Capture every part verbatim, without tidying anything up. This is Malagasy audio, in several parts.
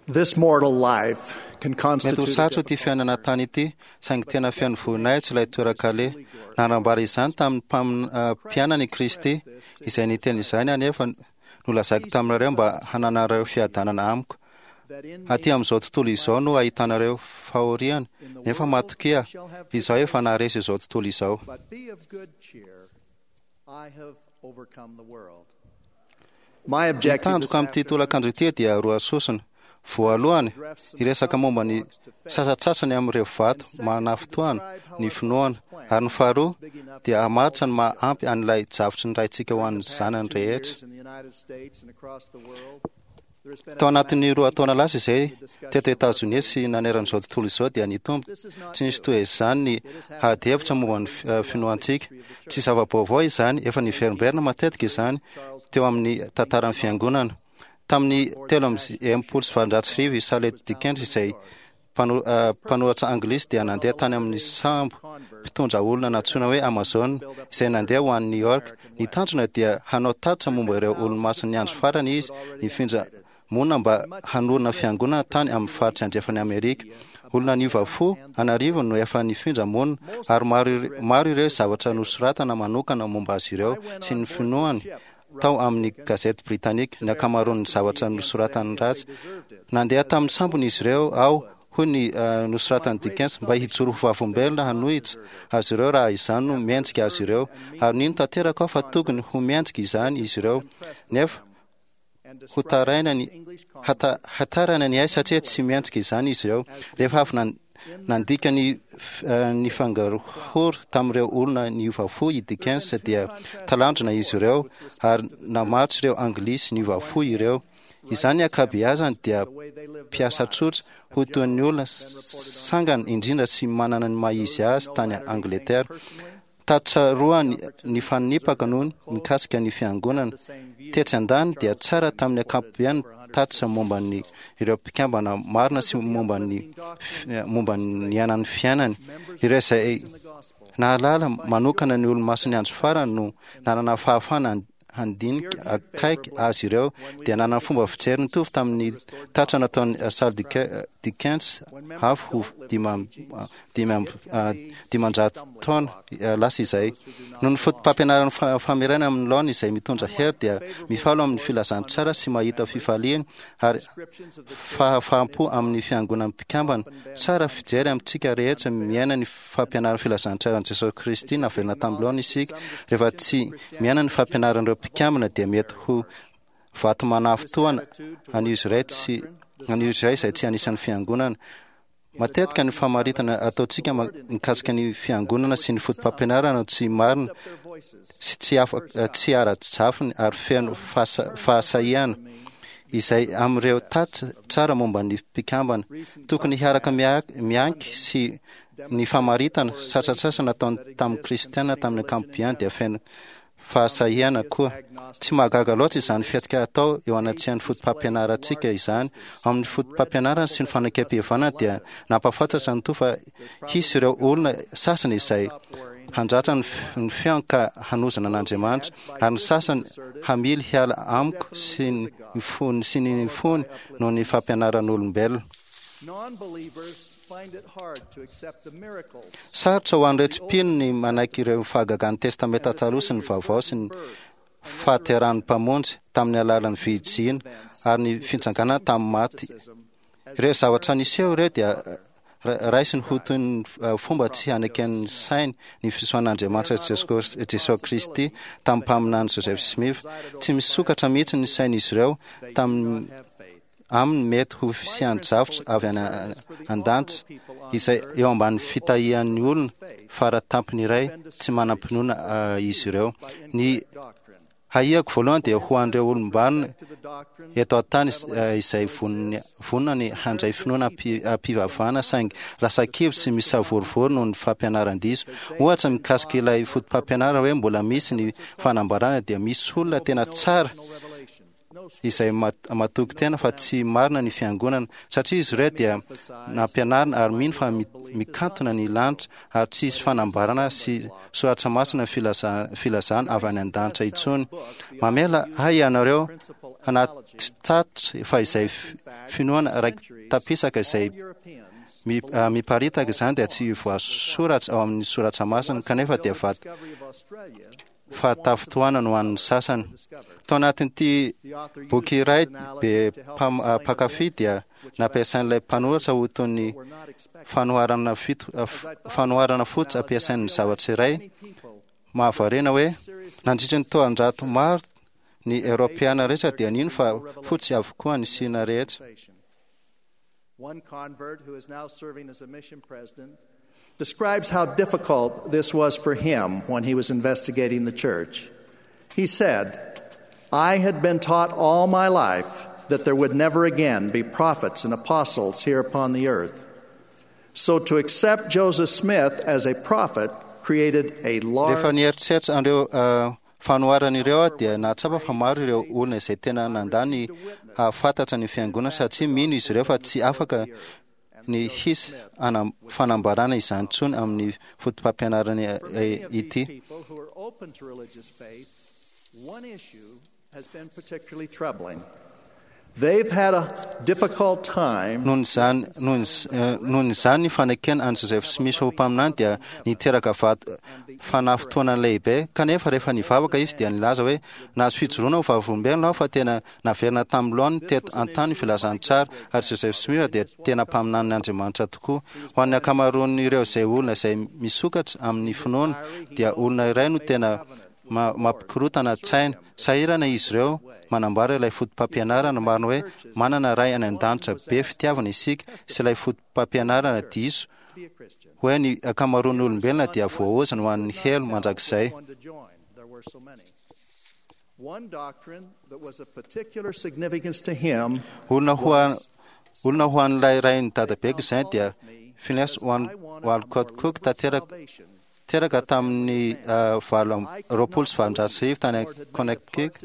This mortal life can mety ho constitute a sarotra ity fiainana tany ity saingy tena fiain'ny voninahitsy ilay toerakale nanambara izany tamin'ny mpam- ah, mpianany Kristy izay niteny izany anefa nolazaiko taminareo mba hananareo fiadanana amiko. Aty amin'izao tontolo izao no ahitanareo fahoriana nefa matokia izao efa naharesy izao tontolo izao. but be of good cheer. I have overcome the world. My objective this Tanjoko amin'ity tolakandro ity dia roa sosona. Voalohany, iresaka momba ny sasatsasany amin'ireo vato manafitoana ny finoana, ary ny faharoa dia hamaritra ny mahampy an'ilay javotry ny raintsika ho an'ny zanany rehetra. in the United States and across the world. There has been Tao anatin'ny roa taona lasa izay teto Etazonia sy naneran'izao tontolo izao dia nitombo tsy nisy toy izany ny hady hevitra momba ny fi- eh, finoantsika. Tsy zava-baovao izany, efa niverimberina matetika izany teo amin'ny tantaran'ny fiangonana. Tamin'ny telo amby enimpolo sy valonjato sy arivo Charles Dickens izay mpano- eh, mpanoratra anglisy dia nandeha tany amin'ny sambo mpitondra olona natsoina hoe Amazon izay nandeha ho an'i New York. Ny tanjona dia hanao tatitra momba ireo olo-mason'ny andro farany izy nifindra monina mba hanorina fiangonana tany amin'ny faritra andrefan'ny Amerika. Olona niova fo anarivo no efa nifindra monina ary maro ire- maro ireo zavatra nosoratana manokana momba azy ireo sy ny finoany tao amin'ny gazety Britanika. Ny akamaroan'ny zavatra nosoratany ratsy nandeha tamin'ny sambony izy ireo ao hoy ny uh, nosoratany Dickens mba hijoro ho vavombelona hanohitra azy ireo raha izany no miendrika azy ireo, ary nino tanteraka ao fa tokony ho miendrika izany izy ireo nefa ho taraina ny hata, hatarana ny ay satria tsy miendrika izany izy ireo. Rehefa avy nan, nandika ny uh, ny fangarohoro tamin'ireo olona niova fo i Dickens dia talandrona izy ireo ary namaritra ireo anglisy niova fo ireo. Izany akabeazany dia mpiasa tsotra ho toy ny olona s- sangany indrindra sy manana ny mahizy azy tany Angletera. Tatsaroa ny, ny fanipaka noho ny mikasika ny fiangonana. Tetsy andany dia tsara tamin'ny akapobeany tatsa momba ny ireo mpikambana marina sy momba ny f- eh, momba ny anan'ny fiainany. Ireo izay nahalala manokana ny olo-mason'ny andro farany no nanana fahafana handinika akaiky azy ireo dia nanana fomba fijery nitovy tamin'ny tatra nataon'ny uh, Charles Dick- uh, Dickens avy ho dima- uh, dima- uh, dimanjato taona uh, lasa izay. No ny fotom-pampianarana fa- famerana amin'ny laona izay mitondra hery dia mifalo amin'ny filazany tsara sy mahita fifaliana ary fahafahampo amin'ny fiangonan'ny mpikambana. Tsara fijery amintsika rehetra miaina ny fampianarana filazany tsara ny Jesosy Kristy navelona tamin'ny laona isika. Rehefa tsy miaina ny fampianaran'ireo mpikambana dia mety ho vato manafitoana an'izy iray tsy an'izy iray izay tsy anisan'ny fiangonana. Matetika ny famaritana ataontsika ma- mikasika ny fiangonana sy ny fotom-pampianarana tsy marina sy tsy afa- tsy ara-jafiny ary feno fahasa- fahasahiana izay amin'ireo tatsa tsara momba ny mpikambana. Tokony hiaraka mia- mianky sy ny famaritana satratsasana nataony tamin'ny kristianina tamin'ny ankamaroany dia feno fahasahiana koa. Tsy mahagaga loatra izany fiatrika atao eo anatsihan'ny fotom-pampianarantsika izany. Amin'ny fotom-pampianarana sy ny fanakam-pihevana dia nampafantatra ny toa fa hisy ireo olona sasany izay handratra ny f- ny fiaino ka hanozana an'Andriamanitra ary ny sasany hamily hiala amiko sy ny fony sy ny fony noho ny fampianaran'olombelona. non-believers find it hard to accept the miracles Sarotra ho an'ireo tsy mpino ny manaiky ireo fahagagan'ny testamenta taloha sy ny vaovao sy ny fahateran'ny mpamonjy tamin'ny alalan'ny vijina ary ny finjangana tamin'ny maty. Ireo zavatra niseho ireo dia ra- raisiny ho toy ny uh, fomba tsy hanaken'ny sainy ny fisoan'Andriamanitra Jesosy Jesosy Kristy tamin'ny mpaminany Joseph Smith. Tsy misokatra mihitsy ny sain'izy ireo tamin'ny aminy mety ho fisian-javatra avy any a- an-danitra izay eo ambany fitahian'ny olona faratampony iray tsy manam-pinoana uh, izy ireo. Ny haiako voalohany dia ho an'ireo olom-banona eto an-tany uh, izay voniny vonona ny handray finoana ampi- ampivavahana saingy lasa kivy sy misavorivory noho ny fampianaran-diso. Ohatra mikasika ilay fotom-pampianarana hoe mbola misy ny fanambarana dia misy olona tena tsara izay mat- matoky tena fa tsy marina ny fiangonana satria izy ireo dia nampianarina ary mino fa mi- mikantona ny lanitra ary tsy isy fanambarana sy soratra masina filaza- filazana avy any an-danitra intsony. Mamela hay ianareo anaty tatitra fa izay finoana raiky tapisaka izay miparitaka izany dia tsy voasoratra ao amin'ny soratra masina kanefa dia fahatafotoana no an'ny sasany. Tao anatin'ity boky iray be mpakafy dia nampiasain'ilay mpanoratra ho toy ny fanoharana fanoharana fotsy ampiasain'ny zavatra iray mahavarena hoe nandritra ny taonjato maro ny Europeana rehetra dia nino fa fotsy avokoa ny sina rehetra. One convert who is now serving as a mission president describes how difficult this was for him when he was investigating the church. He said, "I had been taught all my life that there would never again be prophets and apostles here upon the earth. So to accept Joseph Smith as a prophet created a large..." fanoharan'ireo dia nahatsapa fa maro ireo olona izay tena nandany hahafantatra ny fiangonana satria mino izy ireo fa tsy afaka ny hisy fanambarana izany intsony amin'ny fotom-pampianarana ity. One issue has been particularly troubling. They've had a difficult time. Nohon izany ny fanekena an Joseph Smith ho mpaminany dia niteraka fanafitoana lehibe kanefa rehefa nivavaka izy dia nilaza hoe nahazo fijoroana ho vavolombelona aho fa tena naverina tamin'ny lohan'ny teto an-tany filazany tsara ary Joseph Smith dia tena mpaminany Andriamanitra tokoa. Ho an'ny akamaroan'ireo izay olona izay misokatra amin'ny finoana dia olona iray no tena mampikorotana tsaina. Sahirana izy ireo manambara ilay fotom-pampianarana marina hoe manana ray any an-danitra be fitiavana isika sy ilay fotom-pampianarana diso hoe ny akamaroan'ny olombelona dia voaozana ho an'ny helo mandrakizay. Olona ho an'ilay ray ny dadabeko izay dia Phineas Walcott Cook teraka tamin'ny roapolo sy valonjato sy arivo tany Connecticut.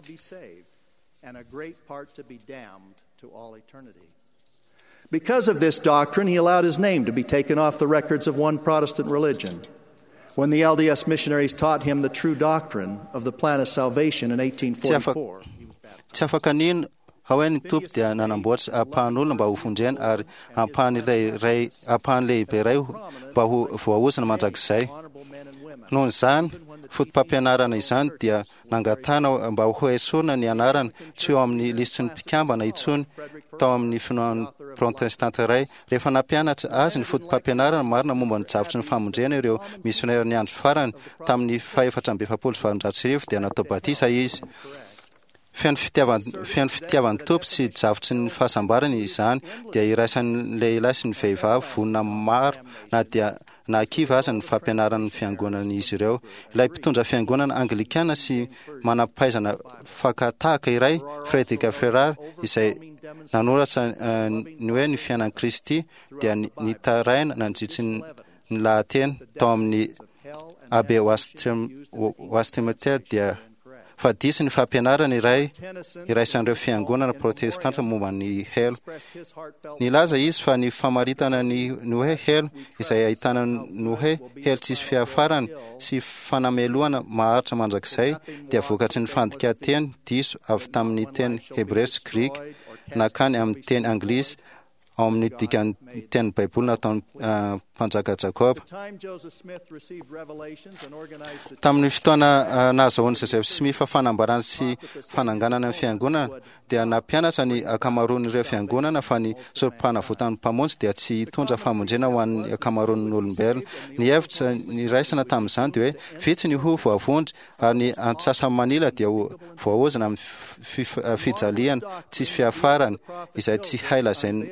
Because of this doctrine, he allowed his name to be taken off the records of one Protestant religion. When the L D S missionaries taught him the true doctrine of the plan of salvation in eighteen forty-four, tsy afaka nino hoe ny tompo dia nanamboatra ampahan'olona mba ho vondrena ary ampahany lehibe iray mba ho voaozana mandrakizay. Noho izany fotom-pampianarana izany dia nangatana mba ho esorina ny anarana tsy eo amin'ny lisitry ny mpikambana intsony tao amin'ny finoan'ny protestanta iray. Rehefa nampianatra azy ny fotom-pampianarana marina momba ny javotry ny famondrena ireo misionera ny andro farany tamin'ny faefatra amby efapolo sy valonjato sy arivo dia natao batisa izy. Feno fitiavany tompo sy javotry ny fahasambarana izany dia iraisan'ny lehilahy sy ny vehivavy vonona maro na dia na kiva aza ny fampianaran'ny fiangonana izy ireo. Ilay mpitondra fiangonana anglikana sy manampahaizana fakatahaka iray Frederick Ferrar izay nanoratra ny hoe ny fiainan'i Kristy dia nitaraina nandritry ny lahateny tao amin'ny Abbé Westminster dia fa disy ny fampianarana iray iraisan'ireo fiangonana protestanta momba ny helo. Nilaza izy fa ny famaritana ny hoe helo izay ahitana ny hoe helo tsisy fiafarany sy fanameloana maharitra mandrakizay dia vokatry ny fandika-teny diso avy tamin'ny teny hebreo sy grika nakany amin'ny teny anglisy ao amin'ny dikan'ny teny baiboly nataon'ny mpanjaka Jakoba. Tamin'ny fotoana nahazoany Joseph Smith fa fanambarana sy fananganana ny fiangonana dia nampianatra ny akamaroan'ireo fiangonana fa ny sorom-panavotan'ny mpamonjy dia tsy hitondra famondrena ho an'ny akamaroan'ny olombelona. Ny hevitra ny raisana tamin'izany dia hoe vitsy ny ho voavondry ary ny antsasa-manila dia voaozana amin'ny fijaliana tsisy fiafarany izay tsy hailazainy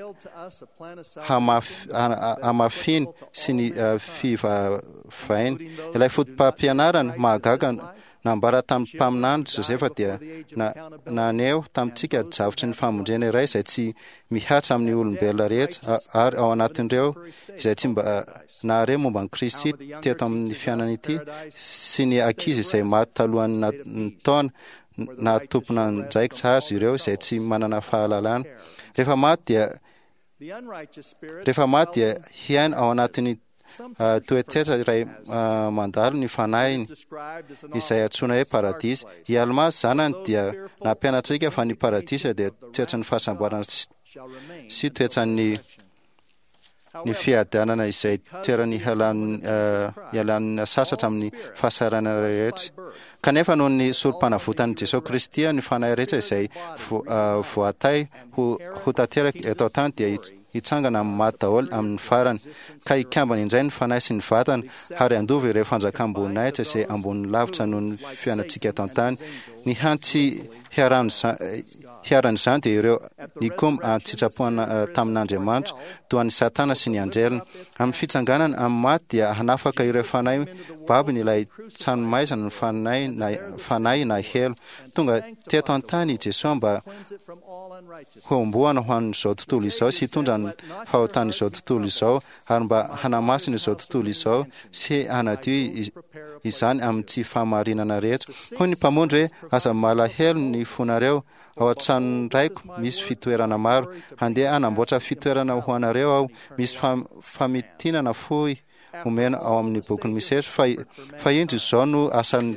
hamafiny sy ny fivavainy. Ilay fotom-pampianarana mahagaga nambara tamin'ny mpaminany Josefa dia naneho tamintsika javotry ny famondrena iray izay tsy mihatra amin'ny olombelona rehetra ary ao anatin'ireo izay tsy mba nahare momba ny Kristy teto amin'ny fiainana ity sy ny ankizy izay maty talohan'ny taona na tompona ndraikitra azy ireo izay tsy manana fahalalana. Rehefa maty dia rehefa maty dia hiaina ao anatin'ny toetratra iray mandalo ny fanahyny izay antsoina hoe paradisa. I Almasy zanany dia nampianatsika fa ny paradisa dia toetra ny fahasamboarana sy toetra ny ny fiadanana izay toerany ialan'ny sasatra amin'ny fahasarana rehetra. Kanefa noho ny solo-panavotan'i Jesosy Kristy ny fanahy rehetra izay voatay ho tanteraka eto an-tany dia hitsangana amin'ny maty daholo amin'ny farany, ka hikambana indray ny fanahy sy ny vatana ary andovy ireo fanjakam-boninahitra izay ambony lavitra noho ny fiainantsika eto an-tany. Ny hantsy hiaran'izany dia ireo nikoma an-tsitsapoana tamin'Andriamanitra toa ny Satana sy ny anjelina. Amin'ny fitsanganana amin'ny maty dia hanafaka ireo fanahy babiny ilay tsanomaizana ny fanahy na fanahy na helo. Tonga teto an-tany Jesosy mba homboana ho an'izao tontolo izao sy hitondra ny fahotan'izao tontolo izao ary mba hanamasina izao tontolo izao sy hanadio izany amin'ny tsy fahamarinana rehetra. Hoy ny mpamondry hoe aza malahelo ny fonareo ao an-tranony raiko misy fitoerana maro, handeha hanamboatra fitoerana ho anareo aho, misy famitinana fohy omena ao amin'ny bokyny misehatra fa indro izao no asany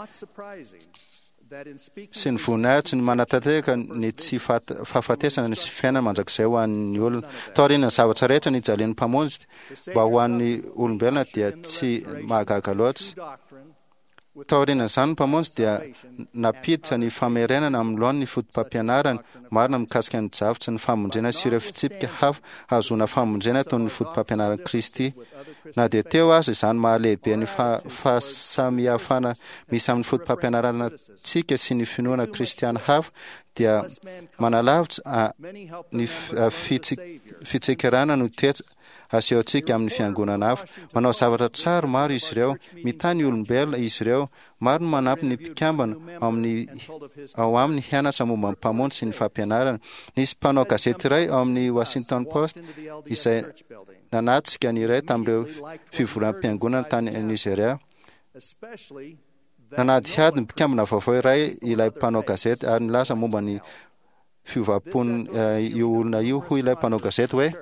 sy ny voninahitra ny manatanteraka ny tsy fahafatesana sy fiainana mandrakizay ho an'ny olona. Taoriana ny zavatra rehetra ny jalian'ny mpamondry mba ho an'ny olombelona dia tsy mahagaga loatra. Taoriana izany ny mpamondry dia napiditra ny famerenana amin'ny lohan'ny fotom-pampianarana marina mikasika ny javatra ny famondrena sy ireo fitsipika hafa ahazoana famondrena toy ny fotom-pampianarana Kristy. Na dia teo azy izany mahalehibe ny fahasamihafana misy amin'ny fotom-pampianarana tsika sy ny finoana kristiana hafa dia manalavitra ny fitsikirana no toetra asehontsika amin'ny fiangonana hafa. Manao zavatra tsara maro izy ireo, mitany olombelona izy ireo, maro no manampy ny mpikambana ao amin'ny hianatra momba ny mpamondry sy ny fampianarana. Nisy mpanao gazety iray ao amin'ny Washington Post izay nanatrika ny iray tamin'ireo fivoram-piangonana tany Nigeria. Nanadihady ny mpikambana vaovao iray ilay mpanao gazety ary nilaza momba ny fiovam-pony io olona io ho ilay mpanao gazety hoe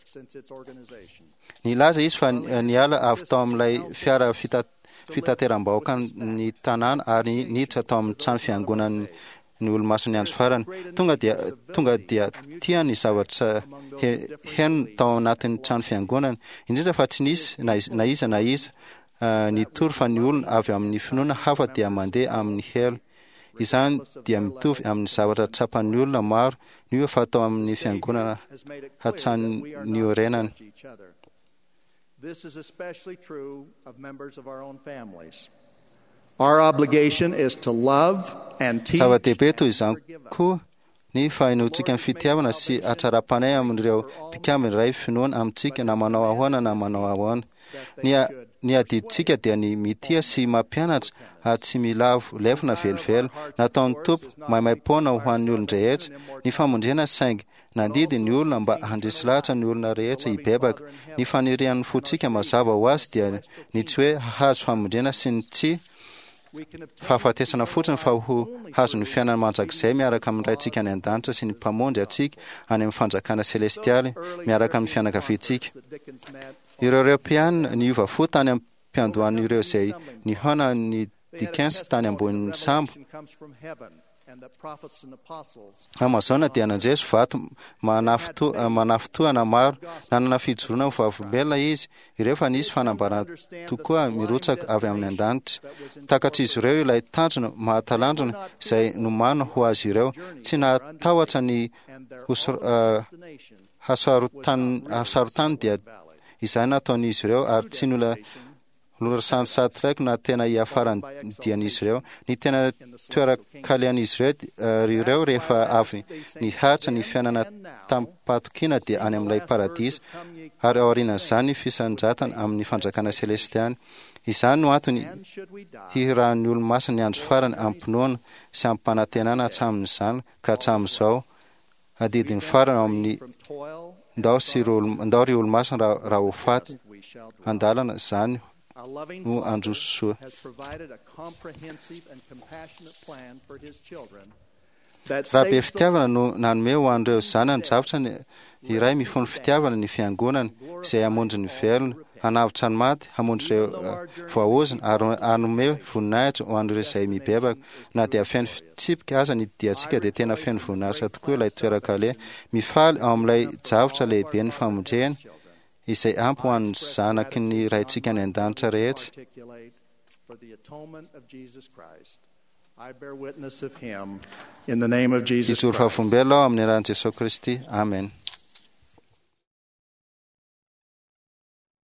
nilaza izy fa niala avy tao amin'ilay fiara fitateram-bahoaka ny tanàna ary niditra tao amin'ny trano fiangonan'ny ny olo-masony andro farany. Tonga dia tonga dia tia ny zavatra heno tao anatin'ny trano fiangonana, indrindra fa tsy nisy na iza na iza nitory fa ny olona avy amin'ny finoana hafa dia mandeha amin'ny helo. Izany dia mitovy amin'ny zavatra tsapan'ny olona maro ny efa tao amin'ny fiangonana hatrany ny orenany. This is especially true of members of our own families. Our obligation is to love and teach. Zava-dehibe toy izany koa ny fahinontsika ny fitiavana sy atsara-panay amin'ireo mpikambana iray finoana amintsika na manao ahoana na manao ahoana. Ny adiditsika dia ny mitia sy mampianatra ary tsy milavo lefina velivelo nataon'ny tompo maimaim-poana ho an'ny olon-drehetra. Ny famondrena saingy nandidy ny olona mba handresy lahatra ny olona rehetra hibebaka. Ny fanirian'ny fotsika mazava ho azy dia ny tsy hoe hahazo famondrena sy ny tsy fahafatesana fotsiny fa ho hazo ny fiainana mandrakizay miaraka amin'ny raintsika any an-danitra sy ny mpamondry atsika any amin'ny fanjakana selestialy miaraka amin'ny fianakaviantsika. Ireo Europeana niova fo tany amin'ny mpiandohan'ireo izay nihaona ny Dickens tany ambonin'ny sambo. Amazona dia nanjeso vato manafitoana maro, nanana fijoroana ho vavolombelona izy, ireo fa nisy fanambarana tokoa mirotsaka avy amin'ny an-danitra. Takatra izy ireo ilay tanjona mahatalanjona izay nomana ho azy ireo, tsy nahatahotra ny hasarotany dia izay nataon'izy ireo ary tsy nola lorasandry traiko na tena hiafarany dian'izy ireo. Ny tena toerakalean'izy ireo ireo rehefa avy nihatra ny fiainana tampatokina dia any amin'ilay paradisa ary aorian'izany fisanjatana amin'ny fanjakana selestiany. Izany no antony hirahan'ny olo-masina ny andro farany ampinoana sy ampanantenana hatramin'izany ka hatramin'izao adidin'ny farany amin'ny ndao ry olo-masina raha ho faty andalana izany no androso soa. Raha be fitiavana no nanome ho an'ireo zanany zavatra iray mifono fitiavana ny fiangonana izay hamonjy ny velona hanavitra ny maty hamonjy ireo voaozina ary anome voninahitra ho an'ireo izay mibebaka na dia feno fitsipika aza ny diantsika dia tena feno voninahitra tokoa ilay toerakale mifaly ao amin'ilay javatra lehibe ny famonjena izay ampy ho an'ny zanaky ny raintsika any an-danitra rehetra. Ijoro fahafombelao amin'ny anaran'i Jesosy Kristy. Amen.